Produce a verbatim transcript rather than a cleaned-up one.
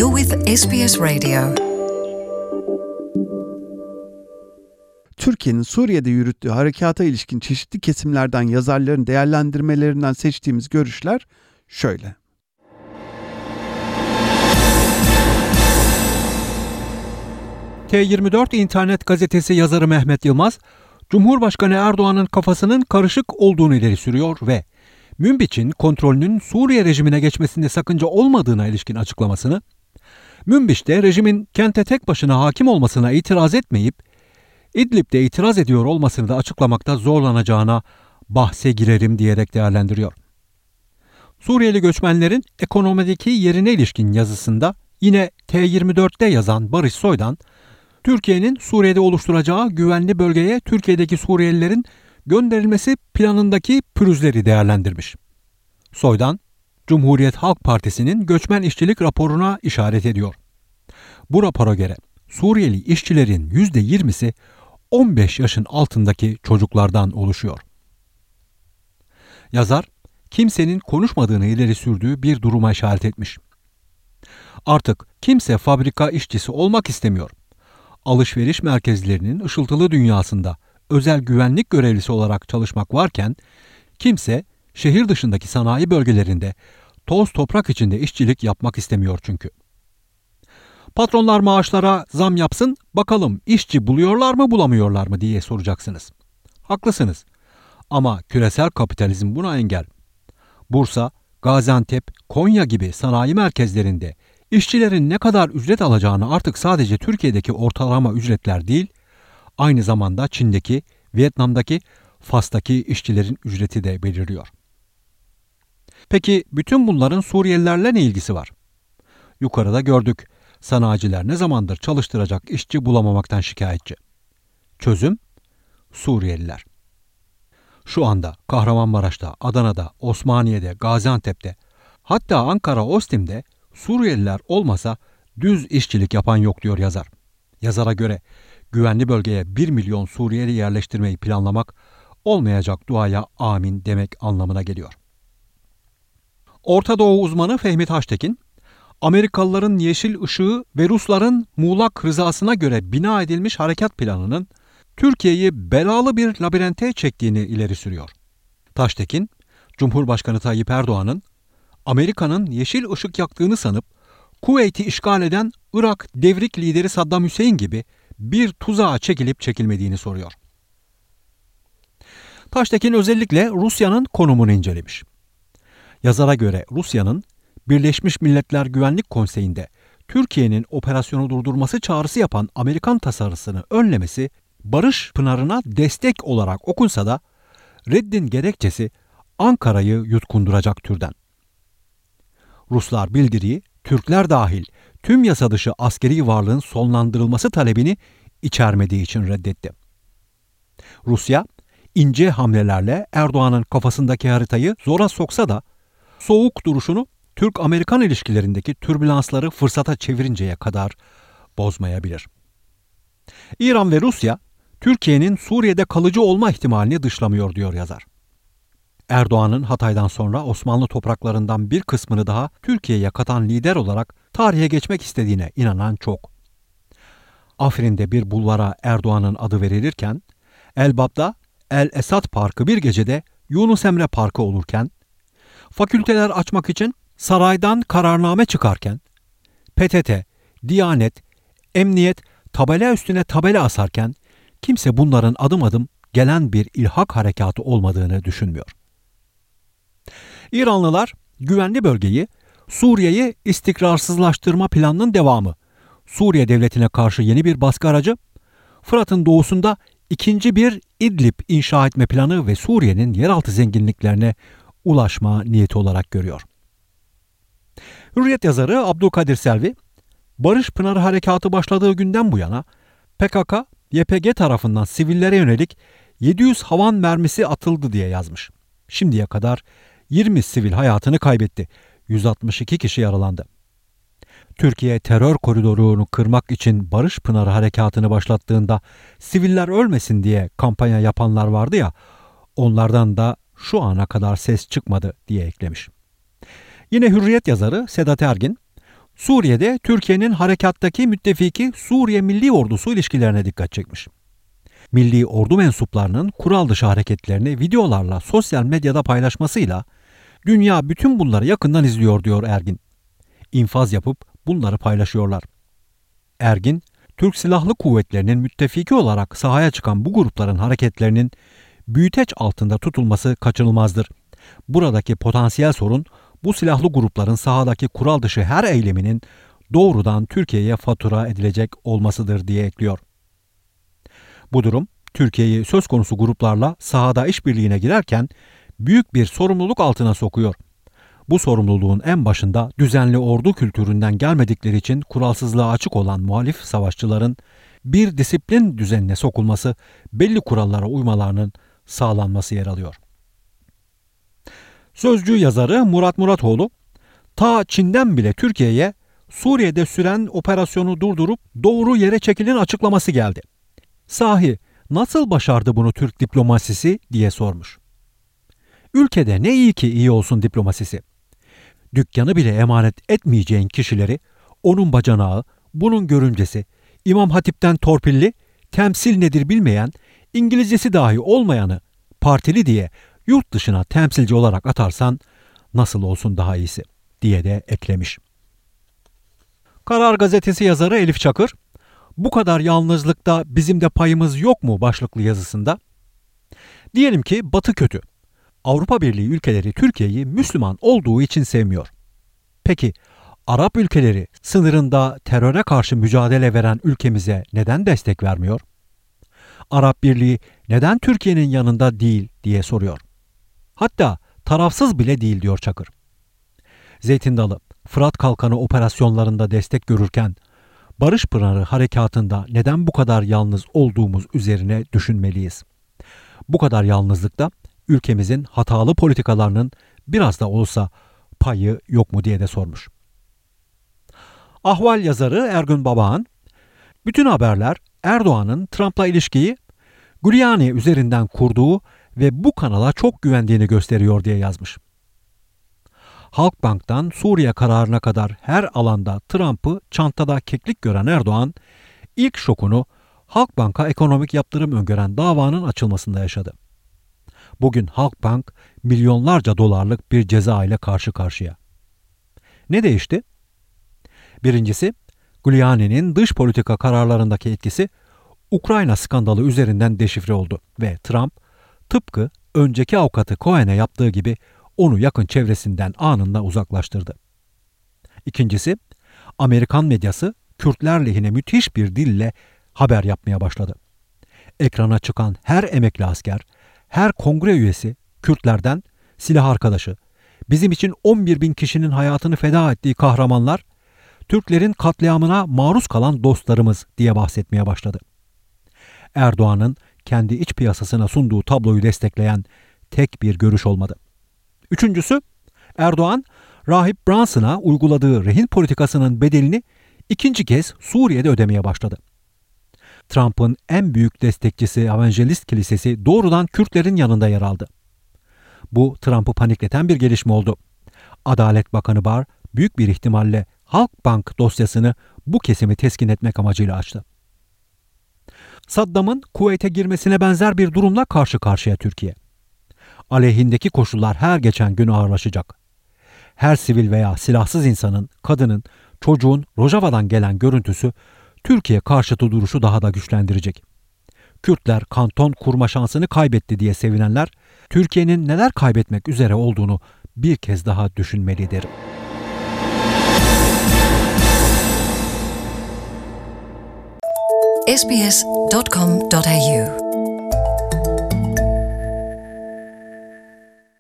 You're with S B S Radio. Türkiye'nin Suriye'de yürüttüğü harekata ilişkin çeşitli kesimlerden yazarların değerlendirmelerinden seçtiğimiz görüşler şöyle. T yirmi dört İnternet Gazetesi yazarı Mehmet Yılmaz, Cumhurbaşkanı Erdoğan'ın kafasının karışık olduğunu ileri sürüyor ve Münbiç'in kontrolünün Suriye rejimine geçmesinde sakınca olmadığına ilişkin açıklamasını, Münbiç'te rejimin kente tek başına hakim olmasına itiraz etmeyip, İdlib'de itiraz ediyor olmasını da açıklamakta zorlanacağına bahse girerim diyerek değerlendiriyor. Suriyeli göçmenlerin ekonomideki yerine ilişkin yazısında yine T yirmi dörtte yazan Barış Soydan, Türkiye'nin Suriye'de oluşturacağı güvenli bölgeye Türkiye'deki Suriyelilerin gönderilmesi planındaki pürüzleri değerlendirmiş. Soydan, Cumhuriyet Halk Partisi'nin göçmen işçilik raporuna işaret ediyor. Bu rapora göre Suriyeli işçilerin yüzde yirmisi on beş yaşın altındaki çocuklardan oluşuyor. Yazar, kimsenin konuşmadığını ileri sürdüğü bir duruma işaret etmiş. Artık kimse fabrika işçisi olmak istemiyor. Alışveriş merkezlerinin ışıltılı dünyasında özel güvenlik görevlisi olarak çalışmak varken, kimse şehir dışındaki sanayi bölgelerinde toz toprak içinde işçilik yapmak istemiyor çünkü. Patronlar maaşlara zam yapsın, bakalım işçi buluyorlar mı bulamıyorlar mı diye soracaksınız. Haklısınız ama küresel kapitalizm buna engel. Bursa, Gaziantep, Konya gibi sanayi merkezlerinde işçilerin ne kadar ücret alacağını artık sadece Türkiye'deki ortalama ücretler değil, aynı zamanda Çin'deki, Vietnam'daki, Fas'taki işçilerin ücreti de belirliyor. Peki bütün bunların Suriyelilerle ne ilgisi var? Yukarıda gördük, sanayiciler ne zamandır çalıştıracak işçi bulamamaktan şikayetçi. Çözüm, Suriyeliler. Şu anda Kahramanmaraş'ta, Adana'da, Osmaniye'de, Gaziantep'te, hatta Ankara Ostim'de Suriyeliler olmasa düz işçilik yapan yok diyor yazar. Yazara göre güvenli bölgeye bir milyon Suriyeli yerleştirmeyi planlamak olmayacak duaya amin demek anlamına geliyor. Orta Doğu uzmanı Fehmi Taştekin, Amerikalıların yeşil ışığı ve Rusların muğlak rızasına göre bina edilmiş harekat planının Türkiye'yi belalı bir labirente çektiğini ileri sürüyor. Taştekin, Cumhurbaşkanı Tayyip Erdoğan'ın Amerika'nın yeşil ışık yaktığını sanıp Kuveyt'i işgal eden Irak devrik lideri Saddam Hüseyin gibi bir tuzağa çekilip çekilmediğini soruyor. Taştekin özellikle Rusya'nın konumunu incelemiş. Yazara göre Rusya'nın Birleşmiş Milletler Güvenlik Konseyi'nde Türkiye'nin operasyonu durdurması çağrısı yapan Amerikan tasarısını önlemesi barış pınarına destek olarak okunsa da reddin gerekçesi Ankara'yı yutkunduracak türden. Ruslar bildiriyi Türkler dahil tüm yasa dışı askeri varlığın sonlandırılması talebini içermediği için reddetti. Rusya, ince hamlelerle Erdoğan'ın kafasındaki haritayı zora soksa da soğuk duruşunu Türk-Amerikan ilişkilerindeki türbülansları fırsata çevirinceye kadar bozmayabilir. İran ve Rusya, Türkiye'nin Suriye'de kalıcı olma ihtimalini dışlamıyor diyor yazar. Erdoğan'ın Hatay'dan sonra Osmanlı topraklarından bir kısmını daha Türkiye'ye katan lider olarak tarihe geçmek istediğine inanan çok. Afrin'de bir bulvara Erdoğan'ın adı verilirken, Elbap'ta El Esad Parkı bir gecede Yunus Emre Parkı olurken, fakülteler açmak için saraydan kararname çıkarken, P T T, Diyanet, Emniyet tabela üstüne tabela asarken kimse bunların adım adım gelen bir ilhak harekatı olmadığını düşünmüyor. İranlılar güvenli bölgeyi Suriye'yi istikrarsızlaştırma planının devamı, Suriye devletine karşı yeni bir baskı aracı, Fırat'ın doğusunda ikinci bir İdlib inşa etme planı ve Suriye'nin yeraltı zenginliklerine ulaşma niyeti olarak görüyor. Hürriyet yazarı Abdülkadir Selvi, Barış Pınarı Harekatı başladığı günden bu yana P K K, Y P G tarafından sivillere yönelik yedi yüz havan mermisi atıldı diye yazmış. Şimdiye kadar yirmi sivil hayatını kaybetti, yüz altmış iki kişi yaralandı. Türkiye terör koridorunu kırmak için Barış Pınarı Harekatı'nı başlattığında siviller ölmesin diye kampanya yapanlar vardı ya, onlardan da şu ana kadar ses çıkmadı diye eklemiş. Yine Hürriyet yazarı Sedat Ergin, Suriye'de Türkiye'nin harekattaki müttefiki Suriye Milli Ordusu ilişkilerine dikkat çekmiş. Milli Ordu mensuplarının kural dışı hareketlerini videolarla sosyal medyada paylaşmasıyla dünya bütün bunları yakından izliyor diyor Ergin. İnfaz yapıp bunları paylaşıyorlar. Ergin, Türk Silahlı Kuvvetleri'nin müttefiki olarak sahaya çıkan bu grupların hareketlerinin büyüteç altında tutulması kaçınılmazdır. Buradaki potansiyel sorun bu silahlı grupların sahadaki kural dışı her eyleminin doğrudan Türkiye'ye fatura edilecek olmasıdır diye ekliyor. Bu durum Türkiye'yi söz konusu gruplarla sahada işbirliğine girerken büyük bir sorumluluk altına sokuyor. Bu sorumluluğun en başında düzenli ordu kültüründen gelmedikleri için kuralsızlığa açık olan muhalif savaşçıların bir disiplin düzenine sokulması, belli kurallara uymalarının sağlanması yer alıyor. Sözcü yazarı Murat Muratoğlu, ta Çin'den bile Türkiye'ye Suriye'de süren operasyonu durdurup doğru yere çekilin açıklaması geldi. Sahi nasıl başardı bunu Türk diplomasisi diye sormuş. Ülkede ne iyi ki iyi olsun diplomasisi. Dükkanı bile emanet etmeyeceğin kişileri, onun bacanağı, bunun görümcesi, İmam Hatip'ten torpilli, temsil nedir bilmeyen, İngilizcesi dahi olmayanı partili diye yurt dışına temsilci olarak atarsan nasıl olsun daha iyisi diye de eklemiş. Karar Gazetesi yazarı Elif Çakır, bu kadar yalnızlıkta bizim de payımız yok mu başlıklı yazısında? Diyelim ki Batı kötü. Avrupa Birliği ülkeleri Türkiye'yi Müslüman olduğu için sevmiyor. Peki Arap ülkeleri sınırında teröre karşı mücadele veren ülkemize neden destek vermiyor? Arap Birliği neden Türkiye'nin yanında değil diye soruyor. Hatta tarafsız bile değil diyor Çakır. Zeytin Dalı, Fırat Kalkanı operasyonlarında destek görürken Barış Pınarı harekatında neden bu kadar yalnız olduğumuz üzerine düşünmeliyiz. Bu kadar yalnızlıkta ülkemizin hatalı politikalarının biraz da olsa payı yok mu diye de sormuş. Ahval yazarı Ergün Babağan, bütün haberler Erdoğan'ın Trump'la ilişkiyi Giuliani üzerinden kurduğu ve bu kanala çok güvendiğini gösteriyor diye yazmış. Halkbank'tan Suriye kararına kadar her alanda Trump'ı çantada keklik gören Erdoğan, ilk şokunu Halkbank'a ekonomik yaptırım öngören davanın açılmasında yaşadı. Bugün Halkbank milyonlarca dolarlık bir ceza ile karşı karşıya. Ne değişti? Birincisi, Giuliani'nin dış politika kararlarındaki etkisi Ukrayna skandalı üzerinden deşifre oldu ve Trump tıpkı önceki avukatı Cohen'e yaptığı gibi onu yakın çevresinden anında uzaklaştırdı. İkincisi, Amerikan medyası Kürtler lehine müthiş bir dille haber yapmaya başladı. Ekrana çıkan her emekli asker, her kongre üyesi Kürtlerden silah arkadaşı, bizim için on bir bin kişinin hayatını feda ettiği kahramanlar, Türklerin katliamına maruz kalan dostlarımız diye bahsetmeye başladı. Erdoğan'ın kendi iç piyasasına sunduğu tabloyu destekleyen tek bir görüş olmadı. Üçüncüsü, Erdoğan, Rahip Brunson'a uyguladığı rehin politikasının bedelini ikinci kez Suriye'de ödemeye başladı. Trump'ın en büyük destekçisi Evangelist Kilisesi doğrudan Kürtlerin yanında yer aldı. Bu Trump'ı panikleten bir gelişme oldu. Adalet Bakanı Barr büyük bir ihtimalle Halkbank dosyasını bu kesimi teskin etmek amacıyla açtı. Saddam'ın Kuveyt'e girmesine benzer bir durumla karşı karşıya Türkiye. Aleyhindeki koşullar her geçen gün ağırlaşacak. Her sivil veya silahsız insanın, kadının, çocuğun Rojava'dan gelen görüntüsü Türkiye karşıtı duruşu daha da güçlendirecek. Kürtler kanton kurma şansını kaybetti diye sevinenler, Türkiye'nin neler kaybetmek üzere olduğunu bir kez daha düşünmelidir. s b s dot com dot a u